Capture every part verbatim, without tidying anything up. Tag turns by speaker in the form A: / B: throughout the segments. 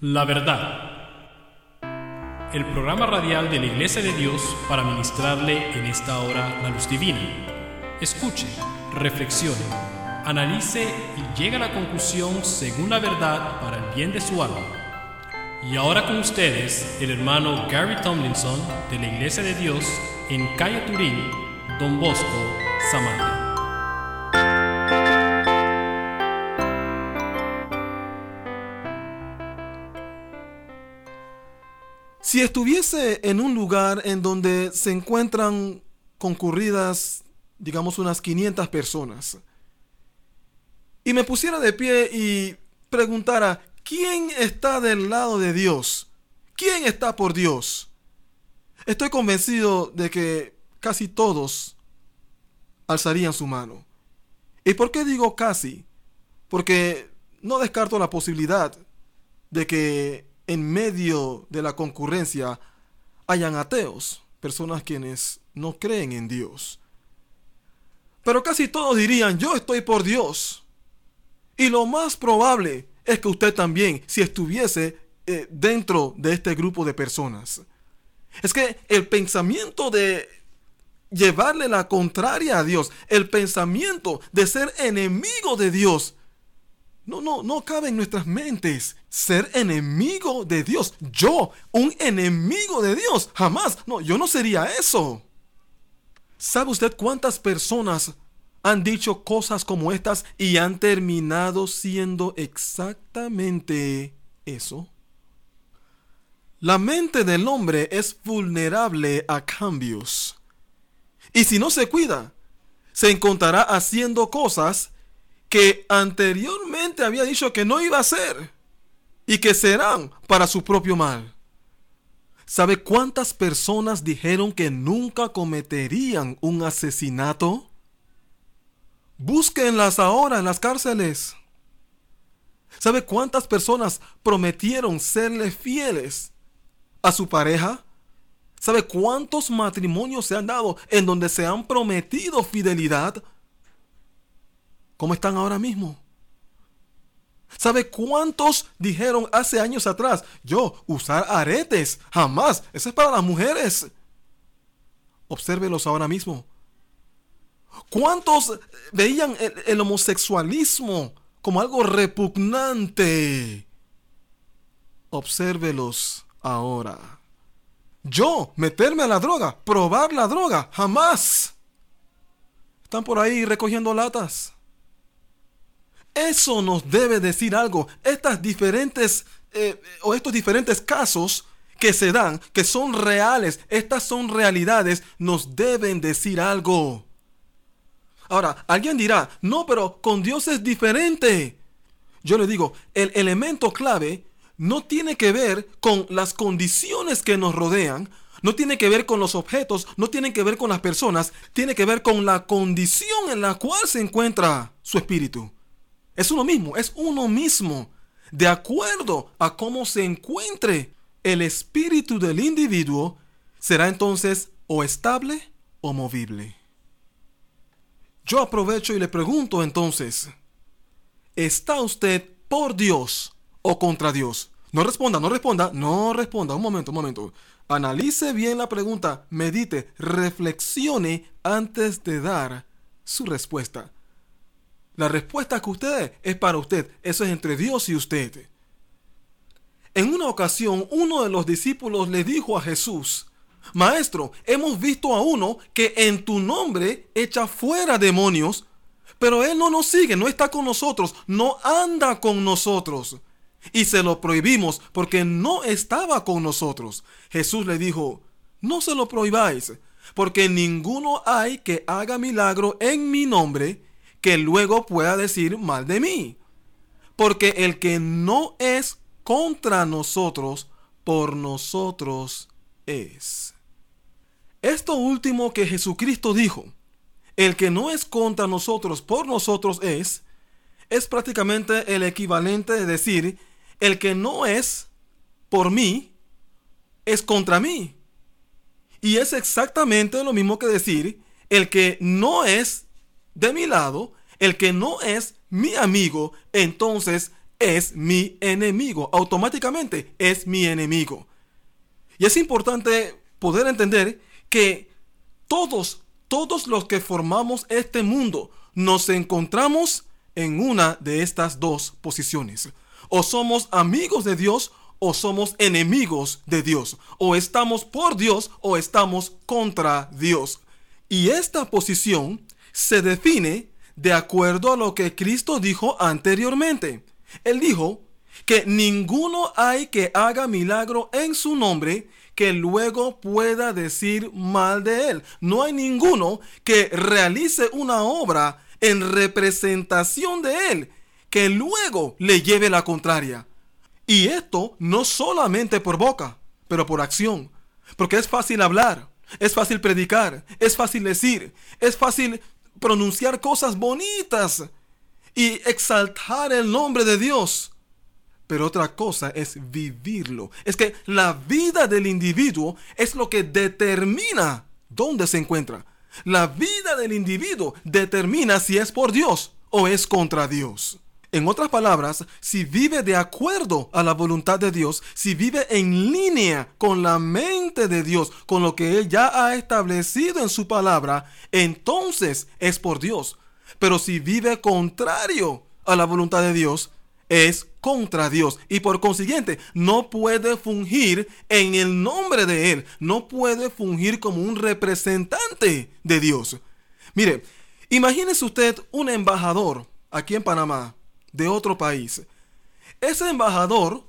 A: La verdad. El programa radial de la Iglesia de Dios para ministrarle en esta hora la luz divina. Escuche, reflexione, analice y llegue a la conclusión según la verdad para el bien de su alma. Y ahora con ustedes, el hermano Gary Tomlinson de la Iglesia de Dios en Calle Turín, Don Bosco, Samaria.
B: Si estuviese en un lugar en donde se encuentran concurridas, digamos, unas quinientas personas, y me pusiera de pie y preguntara, ¿quién está del lado de Dios? ¿Quién está por Dios? Estoy convencido de que casi todos alzarían su mano. ¿Y por qué digo casi? Porque no descarto la posibilidad de que en medio de la concurrencia hayan ateos, personas quienes no creen en Dios. Pero casi todos dirían, yo estoy por Dios. Y lo más probable es que usted también, si estuviese eh, dentro de este grupo de personas. Es que el pensamiento de llevarle la contraria a Dios, el pensamiento de ser enemigo de Dios, No, no, no cabe en nuestras mentes. Ser enemigo de Dios. Yo, un enemigo de Dios. Jamás. No, yo no sería eso. ¿Sabe usted cuántas personas han dicho cosas como estas y han terminado siendo exactamente eso? La mente del hombre es vulnerable a cambios. Y si no se cuida, se encontrará haciendo cosas que anteriormente había dicho que no iba a hacer y que serán para su propio mal. ¿Sabe cuántas personas dijeron que nunca cometerían un asesinato? Búsquenlas ahora en las cárceles. ¿Sabe cuántas personas prometieron serle fieles a su pareja? ¿Sabe cuántos matrimonios se han dado en donde se han prometido fidelidad? ¿Cómo están ahora mismo? ¿Sabe cuántos dijeron hace años atrás, yo usar aretes? Jamás, eso es para las mujeres. Obsérvelos ahora mismo. ¿Cuántos veían el, el homosexualismo como algo repugnante? Obsérvelos ahora. Yo, meterme a la droga, probar la droga, jamás. Están por ahí recogiendo latas. Eso nos debe decir algo. Estas diferentes eh, o estos diferentes casos que se dan, que son reales, estas son realidades, nos deben decir algo. Ahora, alguien dirá, no, pero con Dios es diferente. Yo le digo, el elemento clave no tiene que ver con las condiciones que nos rodean, no tiene que ver con los objetos, no tiene que ver con las personas, tiene que ver con la condición en la cual se encuentra su espíritu. Es uno mismo, es uno mismo, de acuerdo a cómo se encuentre el espíritu del individuo, será entonces o estable o movible. Yo aprovecho y le pregunto entonces, ¿está usted por Dios o contra Dios? No responda, no responda, no responda, un momento, un momento. Analice bien la pregunta, medite, reflexione antes de dar su respuesta. La respuesta que usted dé es para usted. Eso es entre Dios y usted. En una ocasión, uno de los discípulos le dijo a Jesús, Maestro, hemos visto a uno que en tu nombre echa fuera demonios, pero él no nos sigue, no está con nosotros, no anda con nosotros. Y se lo prohibimos porque no estaba con nosotros. Jesús le dijo, no se lo prohibáis, porque ninguno hay que haga milagro en mi nombre que luego pueda decir mal de mí. Porque el que no es contra nosotros, por nosotros es. Esto último que Jesucristo dijo, el que no es contra nosotros, por nosotros es, es prácticamente el equivalente de decir, el que no es por mí, es contra mí. Y es exactamente lo mismo que decir, el que no es de mi lado, el que no es mi amigo, entonces es mi enemigo. Automáticamente es mi enemigo. Y es importante poder entender que todos, todos los que formamos este mundo nos encontramos en una de estas dos posiciones. O somos amigos de Dios o somos enemigos de Dios. O estamos por Dios o estamos contra Dios. Y esta posición se define de acuerdo a lo que Cristo dijo anteriormente. Él dijo que ninguno hay que haga milagro en su nombre que luego pueda decir mal de él. No hay ninguno que realice una obra en representación de él que luego le lleve la contraria. Y esto no solamente por boca, pero por acción. Porque es fácil hablar, es fácil predicar, es fácil decir, es fácil pronunciar cosas bonitas y exaltar el nombre de Dios. Pero otra cosa es vivirlo. Es que la vida del individuo es lo que determina dónde se encuentra. La vida del individuo determina si es por Dios o es contra Dios. En otras palabras, si vive de acuerdo a la voluntad de Dios, si vive en línea con la mente de Dios, con lo que Él ya ha establecido en su palabra, entonces es por Dios. Pero si vive contrario a la voluntad de Dios, es contra Dios. Y por consiguiente, no puede fungir en el nombre de Él. No puede fungir como un representante de Dios. Mire, imagínese usted un embajador aquí en Panamá de otro país. Ese embajador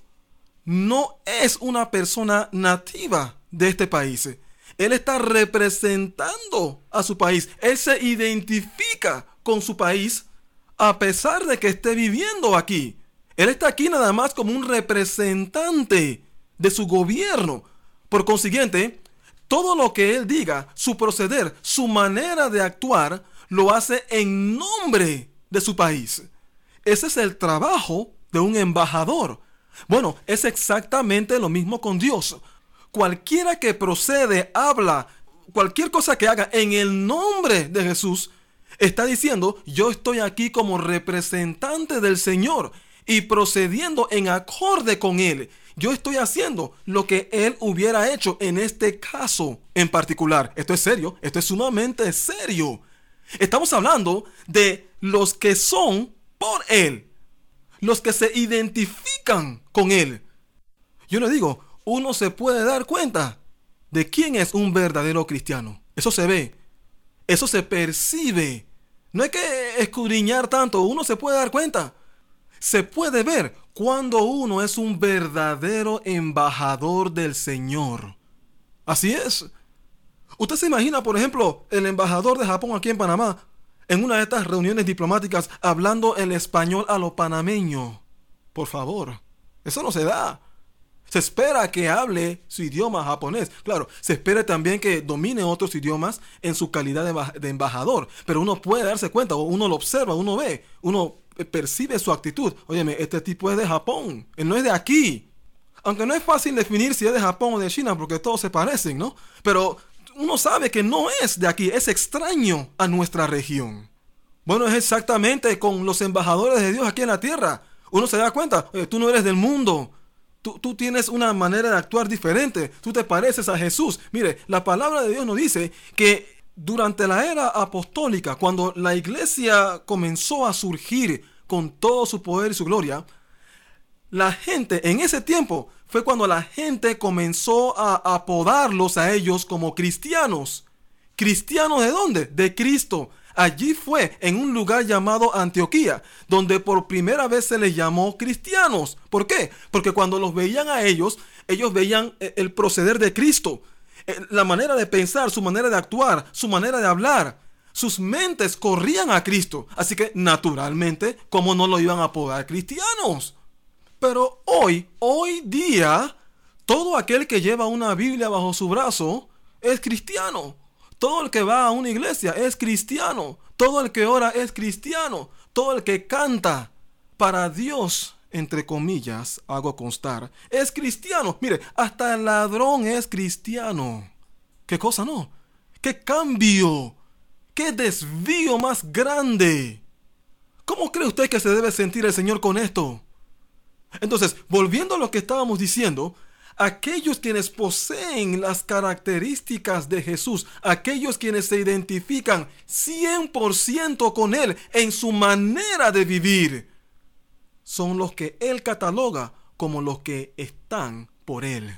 B: no es una persona nativa de este país. Él está representando a su país. Él se identifica con su país a pesar de que esté viviendo aquí. Él está aquí nada más como un representante de su gobierno. Por consiguiente, todo lo que él diga, su proceder, su manera de actuar, lo hace en nombre de su país. Ese es el trabajo de un embajador. Bueno, es exactamente lo mismo con Dios. Cualquiera que procede, habla, cualquier cosa que haga en el nombre de Jesús, está diciendo, yo estoy aquí como representante del Señor y procediendo en acorde con Él. Yo estoy haciendo lo que Él hubiera hecho en este caso en particular. Esto es serio, esto es sumamente serio. Estamos hablando de los que son por Él, los que se identifican con Él. Yo le digo, uno se puede dar cuenta de quién es un verdadero cristiano. Eso se ve, eso se percibe. No hay que escudriñar tanto, uno se puede dar cuenta. Se puede ver cuando uno es un verdadero embajador del Señor. Así es. Usted se imagina, por ejemplo, el embajador de Japón aquí en Panamá, en una de estas reuniones diplomáticas, hablando el español a lo panameño. Por favor, eso no se da. Se espera que hable su idioma japonés. Claro, se espera también que domine otros idiomas en su calidad de, embaj- de embajador. Pero uno puede darse cuenta, o uno lo observa, uno ve, uno percibe su actitud. Óyeme, este tipo es de Japón, él no es de aquí. Aunque no es fácil definir si es de Japón o de China, porque todos se parecen, ¿no? Pero uno sabe que no es de aquí, es extraño a nuestra región. Bueno, es exactamente con los embajadores de Dios aquí en la tierra. Uno se da cuenta, oye, tú no eres del mundo. Tú, tú tienes una manera de actuar diferente. Tú te pareces a Jesús. Mire, la palabra de Dios nos dice que durante la era apostólica, cuando la iglesia comenzó a surgir con todo su poder y su gloria, la gente, en ese tiempo, fue cuando la gente comenzó a apodarlos a ellos como cristianos. ¿Cristianos de dónde? De Cristo. Allí fue en un lugar llamado Antioquía, donde por primera vez se les llamó cristianos. ¿Por qué? Porque cuando los veían a ellos, ellos veían el proceder de Cristo, la manera de pensar, su manera de actuar, su manera de hablar. Sus mentes corrían a Cristo. Así que, naturalmente, ¿cómo no lo iban a apodar cristianos? Pero hoy, hoy día, todo aquel que lleva una Biblia bajo su brazo es cristiano. Todo el que va a una iglesia es cristiano. Todo el que ora es cristiano. Todo el que canta para Dios, entre comillas, hago constar, es cristiano. Mire, hasta el ladrón es cristiano. ¿Qué cosa no? ¡Qué cambio! ¡Qué desvío más grande! ¿Cómo cree usted que se debe sentir el Señor con esto? Entonces, volviendo a lo que estábamos diciendo, aquellos quienes poseen las características de Jesús, aquellos quienes se identifican cien por ciento con Él en su manera de vivir, son los que Él cataloga como los que están por Él.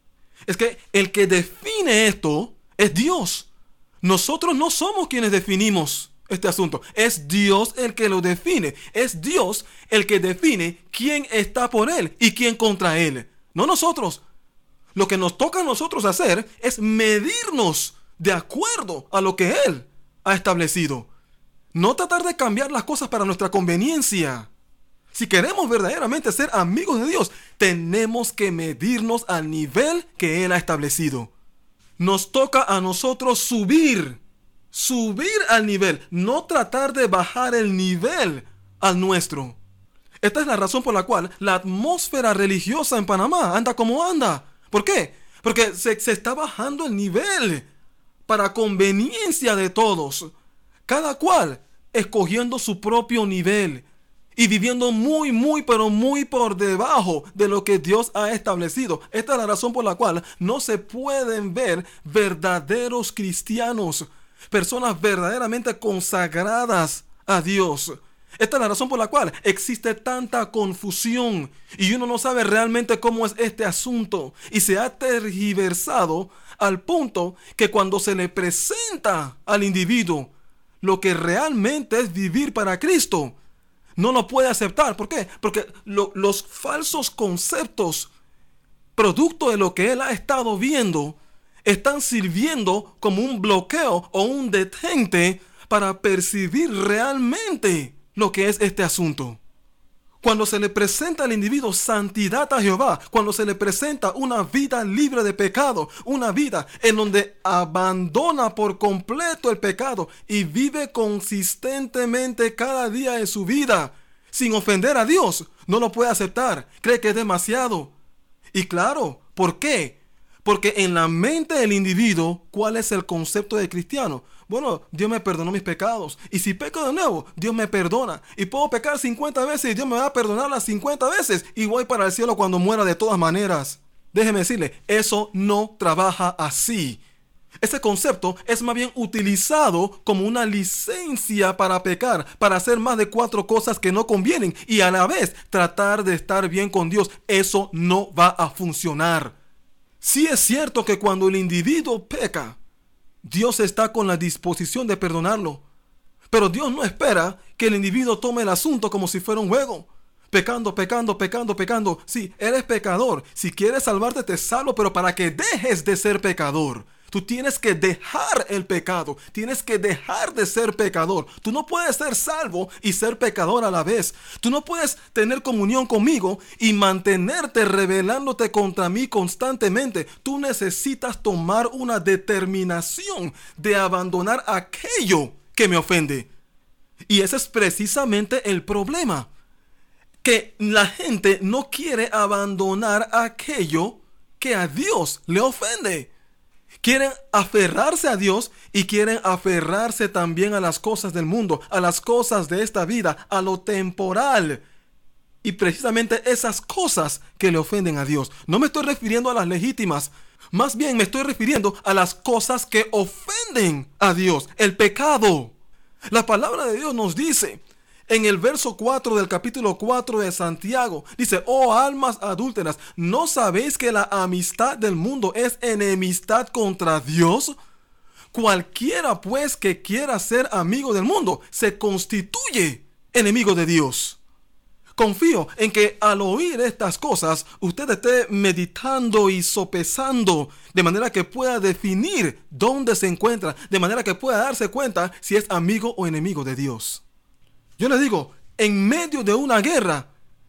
B: Es que el que define esto es Dios. Nosotros no somos quienes definimos este asunto. Es Dios el que lo define. Es Dios el que define quién está por Él y quién contra Él. No nosotros. Lo que nos toca a nosotros hacer es medirnos de acuerdo a lo que Él ha establecido. No tratar de cambiar las cosas para nuestra conveniencia. Si queremos verdaderamente ser amigos de Dios, tenemos que medirnos al nivel que Él ha establecido. Nos toca a nosotros subir, subir al nivel, no tratar de bajar el nivel al nuestro. Esta es la razón por la cual la atmósfera religiosa en Panamá anda como anda. ¿Por qué? Porque se, se está bajando el nivel para conveniencia de todos. Cada cual escogiendo su propio nivel y viviendo muy, muy, pero muy por debajo de lo que Dios ha establecido. Esta es la razón por la cual no se pueden ver verdaderos cristianos, personas verdaderamente consagradas a Dios. Esta es la razón por la cual existe tanta confusión y uno no sabe realmente cómo es este asunto, y se ha tergiversado al punto que cuando se le presenta al individuo lo que realmente es vivir para Cristo, no lo puede aceptar. ¿Por qué? Porque lo, los falsos conceptos, producto de lo que él ha estado viendo, están sirviendo como un bloqueo o un detente para percibir realmente lo que es este asunto. Cuando se le presenta al individuo santidad a Jehová, cuando se le presenta una vida libre de pecado, una vida en donde abandona por completo el pecado y vive consistentemente cada día de su vida sin ofender a Dios, no lo puede aceptar, cree que es demasiado. Y claro, ¿por qué? Porque en la mente del individuo, ¿cuál es el concepto de cristiano? Bueno, Dios me perdonó mis pecados. Y si peco de nuevo, Dios me perdona. Y puedo pecar cincuenta veces y Dios me va a perdonar las cincuenta veces. Y voy para el cielo cuando muera de todas maneras. Déjeme decirle, eso no trabaja así. Ese concepto es más bien utilizado como una licencia para pecar, para hacer más de cuatro cosas que no convienen y a la vez tratar de estar bien con Dios. Eso no va a funcionar. Sí es cierto que cuando el individuo peca, Dios está con la disposición de perdonarlo. Pero Dios no espera que el individuo tome el asunto como si fuera un juego. Pecando, pecando, pecando, pecando. Sí, eres pecador. Si quieres salvarte, te salvo, pero para que dejes de ser pecador, tú tienes que dejar el pecado. Tienes que dejar de ser pecador. Tú no puedes ser salvo y ser pecador a la vez. Tú no puedes tener comunión conmigo y mantenerte rebelándote contra mí constantemente. Tú necesitas tomar una determinación de abandonar aquello que me ofende. Y ese es precisamente el problema. Que la gente no quiere abandonar aquello que a Dios le ofende. Quieren aferrarse a Dios y quieren aferrarse también a las cosas del mundo, a las cosas de esta vida, a lo temporal. Y precisamente esas cosas que le ofenden a Dios. No me estoy refiriendo a las legítimas, más bien me estoy refiriendo a las cosas que ofenden a Dios, el pecado. La palabra de Dios nos dice en el verso cuatro del capítulo cuatro de Santiago, dice: oh almas adúlteras, ¿no sabéis que la amistad del mundo es enemistad contra Dios? Cualquiera pues que quiera ser amigo del mundo se constituye enemigo de Dios. Confío en que al oír estas cosas usted esté meditando y sopesando de manera que pueda definir dónde se encuentra, de manera que pueda darse cuenta si es amigo o enemigo de Dios. Yo les digo, en medio de una guerra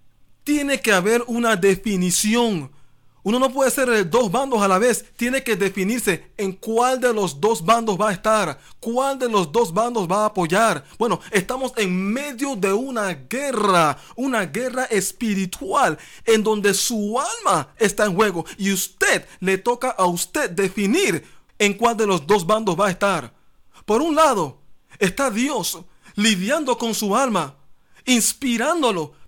B: tiene que haber una definición. Uno no puede ser de dos bandos a la vez. Tiene que definirse en cuál de los dos bandos va a estar, cuál de los dos bandos va a apoyar. Bueno, estamos en medio de una guerra, una guerra espiritual en donde su alma está en juego y usted, le toca a usted definir en cuál de los dos bandos va a estar. Por un lado está Dios lidiando con su alma, inspirándolo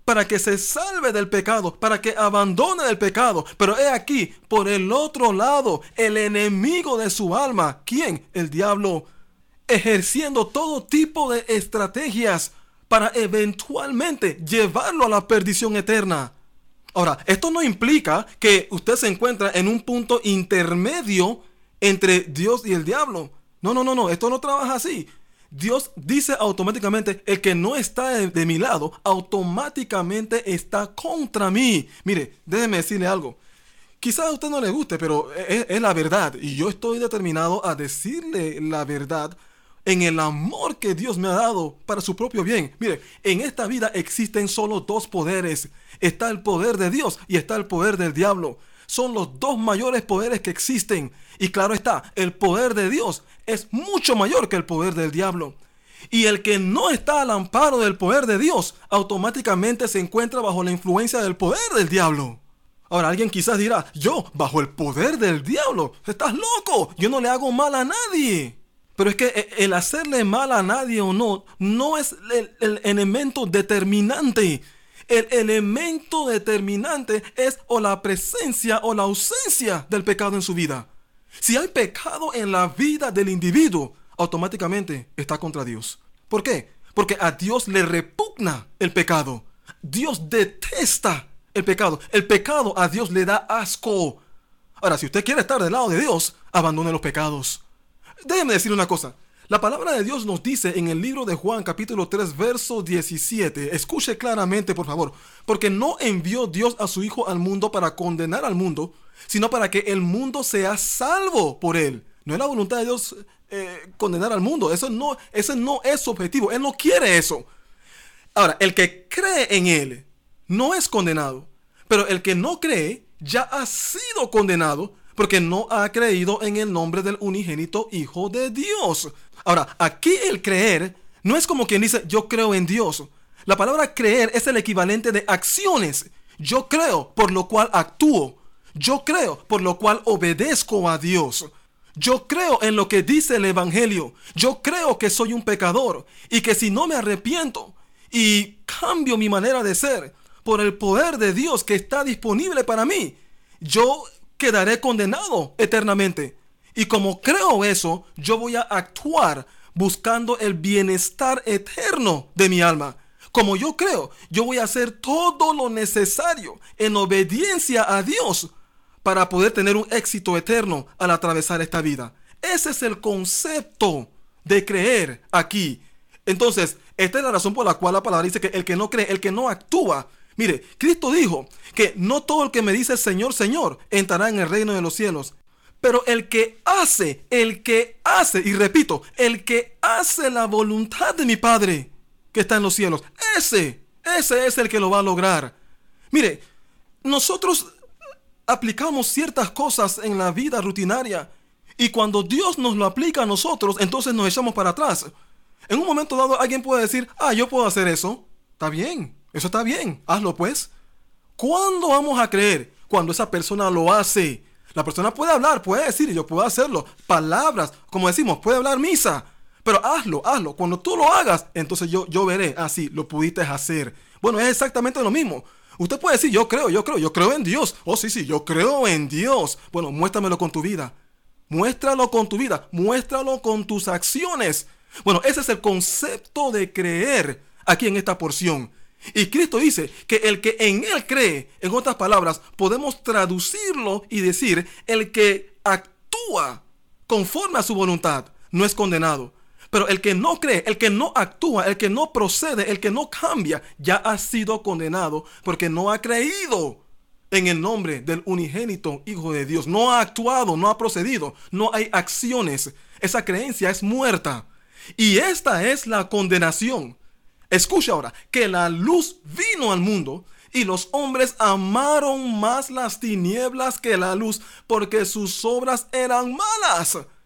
B: para que se salve del pecado, para que abandone el pecado. Pero he aquí, por el otro lado, el enemigo de su alma. ¿Quién? El diablo, ejerciendo todo tipo de estrategias para eventualmente llevarlo a la perdición eterna. Ahora, esto no implica que usted se encuentra en un punto intermedio entre Dios y el diablo. No, no, no, no, esto no trabaja así. Dios dice automáticamente, el que no está de, de mi lado, automáticamente está contra mí. Mire, déjeme decirle algo. Quizás a usted no le guste, pero es, es la verdad. Y yo estoy determinado a decirle la verdad en el amor que Dios me ha dado para su propio bien. Mire, en esta vida existen solo dos poderes. Está el poder de Dios y está el poder del diablo. Son los dos mayores poderes que existen. Y claro está, el poder de Dios es mucho mayor que el poder del diablo. Y el que no está al amparo del poder de Dios, automáticamente se encuentra bajo la influencia del poder del diablo. Ahora, alguien quizás dirá, yo, bajo el poder del diablo, estás loco, yo no le hago mal a nadie. Pero es que el hacerle mal a nadie o no, no es el, el elemento determinante. El elemento determinante es o la presencia o la ausencia del pecado en su vida. Si hay pecado en la vida del individuo, automáticamente está contra Dios. ¿Por qué? Porque a Dios le repugna el pecado. Dios detesta el pecado. El pecado a Dios le da asco. Ahora, si usted quiere estar del lado de Dios, abandone los pecados. Déjeme decir una cosa. La palabra de Dios nos dice en el libro de Juan, capítulo tres, verso diecisiete. Escuche claramente, por favor. Porque no envió Dios a su Hijo al mundo para condenar al mundo, sino para que el mundo sea salvo por él. No es la voluntad de Dios eh, condenar al mundo. Eso no, ese no es su objetivo. Él no quiere eso. Ahora, el que cree en él no es condenado. Pero el que no cree ya ha sido condenado, porque no ha creído en el nombre del unigénito Hijo de Dios. Ahora, aquí el creer no es como quien dice, yo creo en Dios. La palabra creer es el equivalente de acciones. Yo creo, por lo cual actúo. Yo creo, por lo cual obedezco a Dios. Yo creo en lo que dice el Evangelio. Yo creo que soy un pecador y que si no me arrepiento y cambio mi manera de ser por el poder de Dios que está disponible para mí, yo quedaré condenado eternamente. Y como creo eso, yo voy a actuar buscando el bienestar eterno de mi alma. Como yo creo, yo voy a hacer todo lo necesario en obediencia a Dios para poder tener un éxito eterno al atravesar esta vida. Ese es el concepto de creer aquí. Entonces, esta es la razón por la cual la palabra dice que el que no cree, el que no actúa. Mire, Cristo dijo que no todo el que me dice Señor, Señor, entrará en el reino de los cielos. Pero el que hace, el que hace, y repito, el que hace la voluntad de mi Padre que está en los cielos, ese, ese es el que lo va a lograr. Mire, nosotros aplicamos ciertas cosas en la vida rutinaria y cuando Dios nos lo aplica a nosotros, entonces nos echamos para atrás. En un momento dado alguien puede decir, ah, yo puedo hacer eso. Está bien, eso está bien, hazlo pues. ¿Cuándo vamos a creer? Cuando esa persona lo hace. La persona puede hablar, puede decir, yo puedo hacerlo. Palabras, como decimos, puede hablar misa. Pero hazlo, hazlo. Cuando tú lo hagas, entonces yo, yo veré, ah, sí, lo pudiste hacer. Bueno, es exactamente lo mismo. Usted puede decir, yo creo, yo creo, yo creo en Dios. Oh, sí, sí, yo creo en Dios. Bueno, muéstramelo con tu vida. Muéstralo con tu vida. Muéstralo con tus acciones. Bueno, ese es el concepto de creer aquí en esta porción. Y Cristo dice que el que en Él cree, en otras palabras, podemos traducirlo y decir, el que actúa conforme a su voluntad no es condenado. Pero el que no cree, el que no actúa, el que no procede, el que no cambia, ya ha sido condenado porque no ha creído en el nombre del unigénito Hijo de Dios. No ha actuado, no ha procedido, no hay acciones. Esa creencia es muerta. Y esta es la condenación. Escucha ahora, que la luz vino al mundo y los hombres amaron más las tinieblas que la luz porque sus obras eran malas.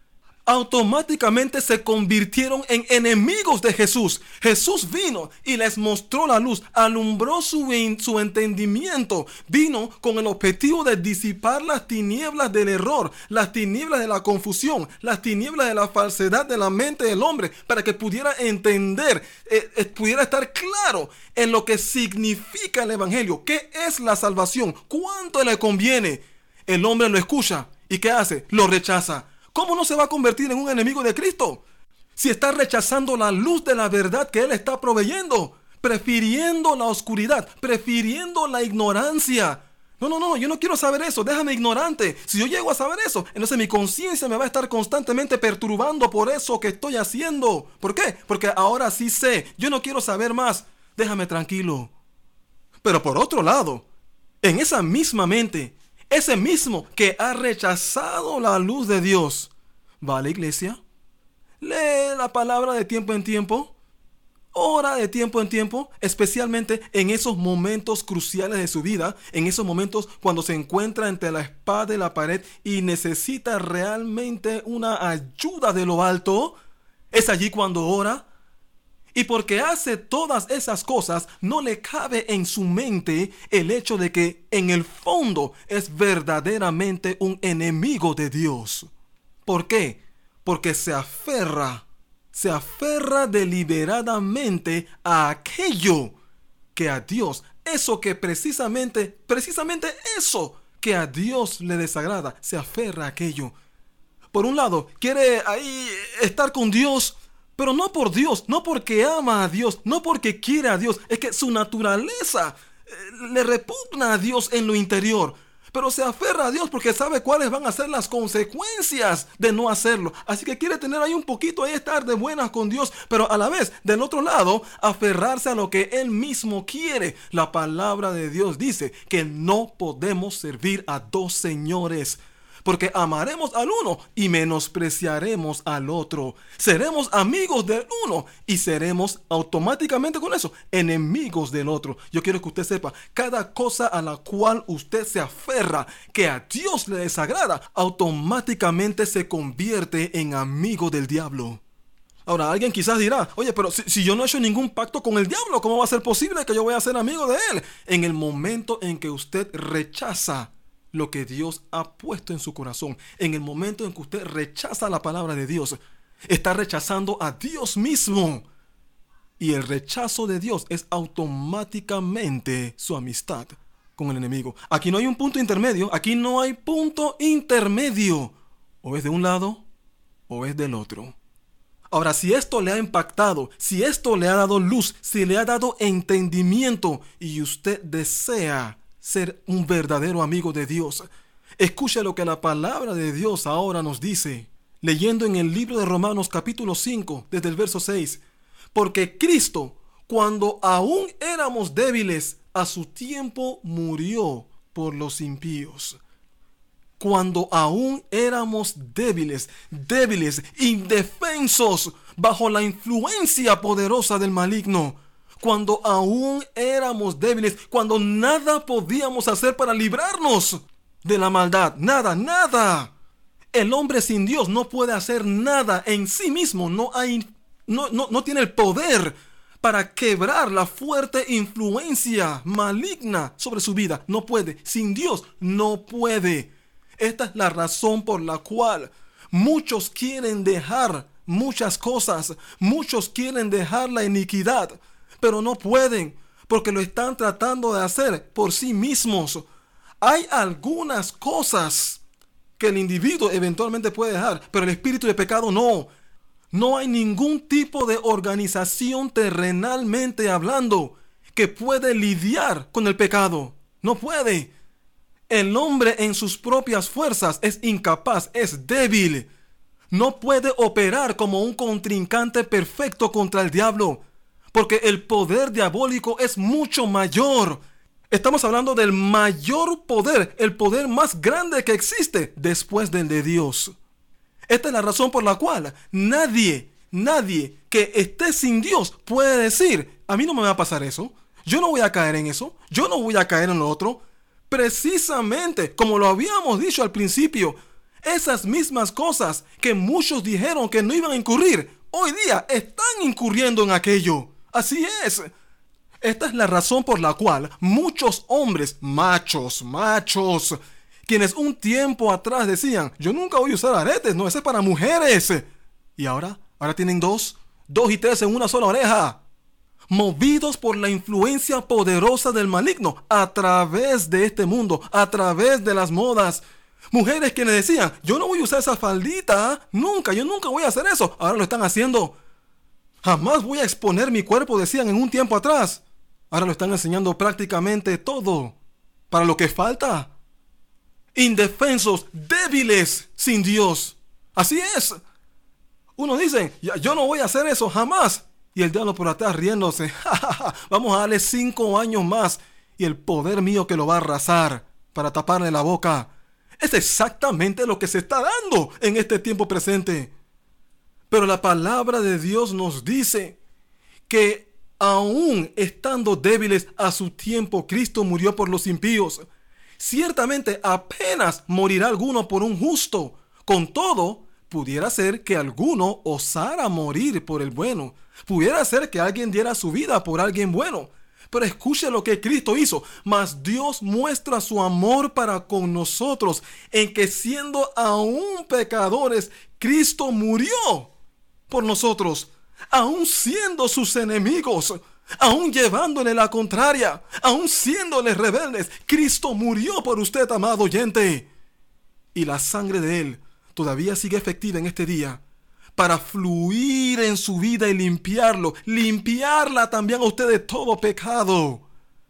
B: automáticamente se convirtieron en enemigos de Jesús. Jesús vino y les mostró la luz, alumbró su, su entendimiento, vino con el objetivo de disipar las tinieblas del error, las tinieblas de la confusión, las tinieblas de la falsedad de la mente del hombre, para que pudiera entender, eh, eh, pudiera estar claro en lo que significa el evangelio, qué es la salvación, cuánto le conviene. El hombre lo escucha y ¿qué hace? Lo rechaza. ¿Cómo no se va a convertir en un enemigo de Cristo? Si está rechazando la luz de la verdad que Él está proveyendo, prefiriendo la oscuridad, prefiriendo la ignorancia. No, no, no, yo no quiero saber eso, déjame ignorante. Si yo llego a saber eso, entonces mi conciencia me va a estar constantemente perturbando por eso que estoy haciendo. ¿Por qué? Porque ahora sí sé, yo no quiero saber más, déjame tranquilo. Pero por otro lado, en esa misma mente, ese mismo que ha rechazado la luz de Dios, va a la iglesia, lee la palabra de tiempo en tiempo, ora de tiempo en tiempo, especialmente en esos momentos cruciales de su vida, en esos momentos cuando se encuentra entre la espada y la pared y necesita realmente una ayuda de lo alto. Es allí cuando ora. Y porque hace todas esas cosas, no le cabe en su mente el hecho de que en el fondo es verdaderamente un enemigo de Dios. ¿Por qué? Porque se aferra, se aferra deliberadamente a aquello que a Dios, eso que precisamente, precisamente eso que a Dios le desagrada, se aferra a aquello. Por un lado, quiere ahí estar con Dios, pero no por Dios, no porque ama a Dios, no porque quiere a Dios. Es que su naturaleza eh, le repugna a Dios en lo interior. Pero se aferra a Dios porque sabe cuáles van a ser las consecuencias de no hacerlo. Así que quiere tener ahí un poquito, ahí estar de buenas con Dios. Pero a la vez, del otro lado, aferrarse a lo que Él mismo quiere. La palabra de Dios dice que no podemos servir a dos señores. Porque amaremos al uno y menospreciaremos al otro. Seremos amigos del uno y seremos automáticamente con eso enemigos del otro. Yo quiero que usted sepa, cada cosa a la cual usted se aferra que a Dios le desagrada, automáticamente se convierte en amigo del diablo. Ahora, alguien quizás dirá, oye, pero si, si yo no he hecho ningún pacto con el diablo, ¿cómo va a ser posible que yo vaya a ser amigo de él? En el momento en que usted rechaza lo que Dios ha puesto en su corazón, en el momento en que usted rechaza la palabra de Dios, está rechazando a Dios mismo. Y el rechazo de Dios es automáticamente su amistad con el enemigo. Aquí no hay un punto intermedio, aquí no hay punto intermedio. O es de un lado o es del otro. Ahora, si esto le ha impactado, si esto le ha dado luz, si le ha dado entendimiento y usted desea ser un verdadero amigo de Dios, escuche lo que la palabra de Dios ahora nos dice, leyendo en el libro de Romanos capítulo cinco, desde el verso seis. Porque Cristo, cuando aún éramos débiles, a su tiempo murió por los impíos. Cuando aún éramos débiles, débiles, indefensos, bajo la influencia poderosa del maligno. Cuando aún éramos débiles, cuando nada podíamos hacer para librarnos de la maldad. Nada, nada. El hombre sin Dios no puede hacer nada en sí mismo. No hay, no, no, no tiene el poder para quebrar la fuerte influencia maligna sobre su vida. No puede. Sin Dios no puede. Esta es la razón por la cual muchos quieren dejar muchas cosas. Muchos quieren dejar la iniquidad, pero no pueden, porque lo están tratando de hacer por sí mismos. Hay algunas cosas que el individuo eventualmente puede dejar, pero el espíritu de pecado no. No hay ningún tipo de organización terrenalmente hablando que puede lidiar con el pecado. No puede. El hombre en sus propias fuerzas es incapaz, es débil. No puede operar como un contrincante perfecto contra el diablo, porque el poder diabólico es mucho mayor. Estamos hablando del mayor poder, el poder más grande que existe después del de Dios. Esta es la razón por la cual nadie, nadie que esté sin Dios puede decir, a mí no me va a pasar eso, yo no voy a caer en eso, yo no voy a caer en lo otro. Precisamente, como lo habíamos dicho al principio, Esas mismas cosas que muchos dijeron que no iban a incurrir, hoy día están incurriendo en aquello. Así es. Esta es la razón por la cual muchos hombres, machos, machos, quienes un tiempo atrás decían, yo nunca voy a usar aretes, no, ese es para mujeres. Y ahora, ahora tienen dos, dos y tres en una sola oreja. Movidos por la influencia poderosa del maligno a través de este mundo, a través de las modas. Mujeres quienes decían, yo no voy a usar esa faldita, nunca, yo nunca voy a hacer eso. Ahora lo están haciendo. Jamás voy a exponer mi cuerpo, decían en un tiempo atrás. Ahora lo están enseñando prácticamente todo. Para lo que falta. Indefensos, débiles, sin Dios. Así es. Uno dice, yo no voy a hacer eso jamás. Y el diablo por atrás riéndose. Vamos a darle cinco años más. Y el poder mío que lo va a arrasar para taparle la boca. Es exactamente lo que se está dando en este tiempo presente. Pero la palabra de Dios nos dice que aún estando débiles a su tiempo, Cristo murió por los impíos. Ciertamente apenas morirá alguno por un justo. Con todo, pudiera ser que alguno osara morir por el bueno. Pudiera ser que alguien diera su vida por alguien bueno. Pero escuche lo que Cristo hizo. Mas Dios muestra su amor para con nosotros en que siendo aún pecadores, Cristo murió por nosotros. Aún siendo sus enemigos, aún llevándole la contraria, aún siéndole rebeldes, Cristo murió por usted, amado oyente. Y la sangre de Él todavía sigue efectiva en este día para fluir en su vida y limpiarlo, limpiarla también a usted de todo pecado.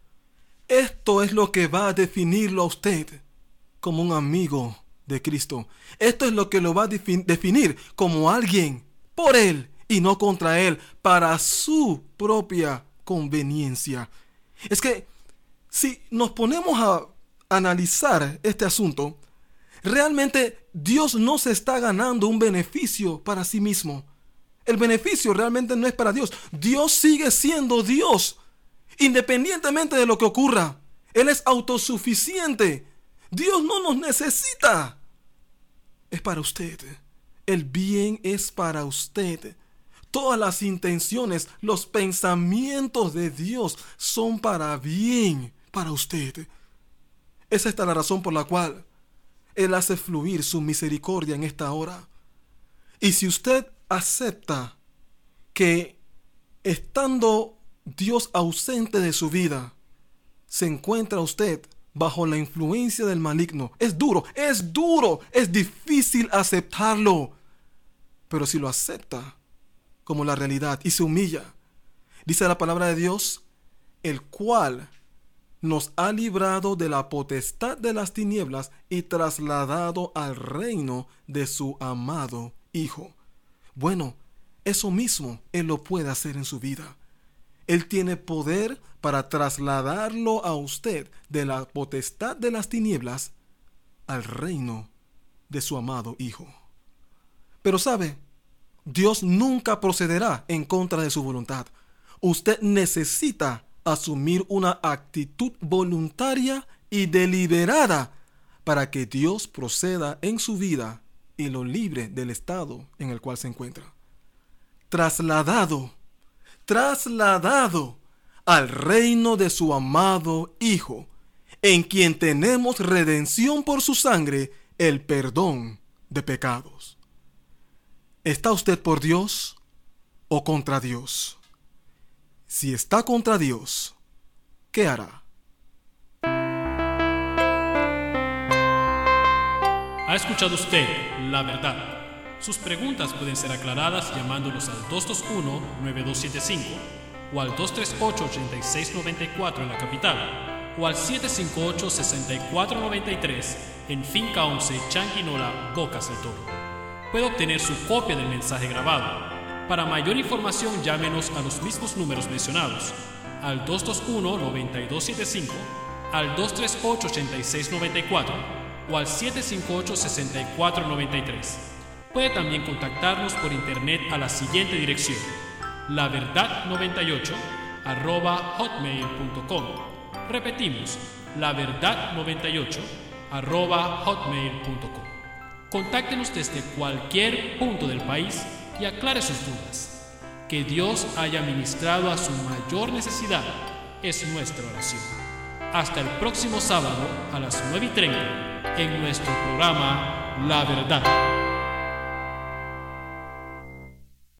B: Esto es lo que va a definirlo a usted como un amigo de Cristo. Esto es lo que lo va a defin- definir como alguien por Él y no contra Él, para su propia conveniencia. Es que si nos ponemos a analizar este asunto, realmente Dios no se está ganando un beneficio para sí mismo. El beneficio realmente no es para Dios. Dios sigue siendo Dios, independientemente de lo que ocurra. Él es autosuficiente. Dios no nos necesita. Es para usted. El bien es para usted. Todas las intenciones, los pensamientos de Dios son para bien para usted. Esa es la razón por la cual Él hace fluir su misericordia en esta hora. Y si usted acepta que estando Dios ausente de su vida, se encuentra usted bajo la influencia del maligno, es duro, es duro, es difícil aceptarlo. Pero si lo acepta como la realidad y se humilla, dice la palabra de Dios, el cual nos ha librado de la potestad de las tinieblas y trasladado al reino de su amado Hijo. Bueno, eso mismo Él lo puede hacer en su vida. Él tiene poder para trasladarlo a usted de la potestad de las tinieblas al reino de su amado Hijo. Pero sabe, Dios nunca procederá en contra de su voluntad. Usted necesita asumir una actitud voluntaria y deliberada para que Dios proceda en su vida y lo libre del estado en el cual se encuentra. Trasladado, trasladado al reino de su amado Hijo, en quien tenemos redención por su sangre, el perdón de pecados. ¿Está usted por Dios o contra Dios? Si está contra Dios, ¿qué hará?
A: ¿Ha escuchado usted la verdad? Sus preguntas pueden ser aclaradas llamándonos al dos dos uno, nueve dos siete cinco o al dos tres ocho, ocho seis nueve cuatro en la capital o al siete cinco ocho, seis cuatro nueve tres en Finca once, Changuinola, Bocas del Toro. Puede obtener su copia del mensaje grabado. Para mayor información, llámenos a los mismos números mencionados, al dos dos uno, nueve dos siete cinco, al dos tres ocho, ocho seis nueve cuatro o al siete cinco ocho, seis cuatro nueve tres. Puede también contactarnos por internet a la siguiente dirección: la verdad noventa y ocho arroba hotmail punto com. Repetimos, la verdad noventa y ocho arroba hotmail punto com. Contáctenos desde cualquier punto del país y aclare sus dudas. Que Dios haya ministrado a su mayor necesidad es nuestra oración. Hasta el próximo sábado a las nueve y treinta en nuestro programa La Verdad.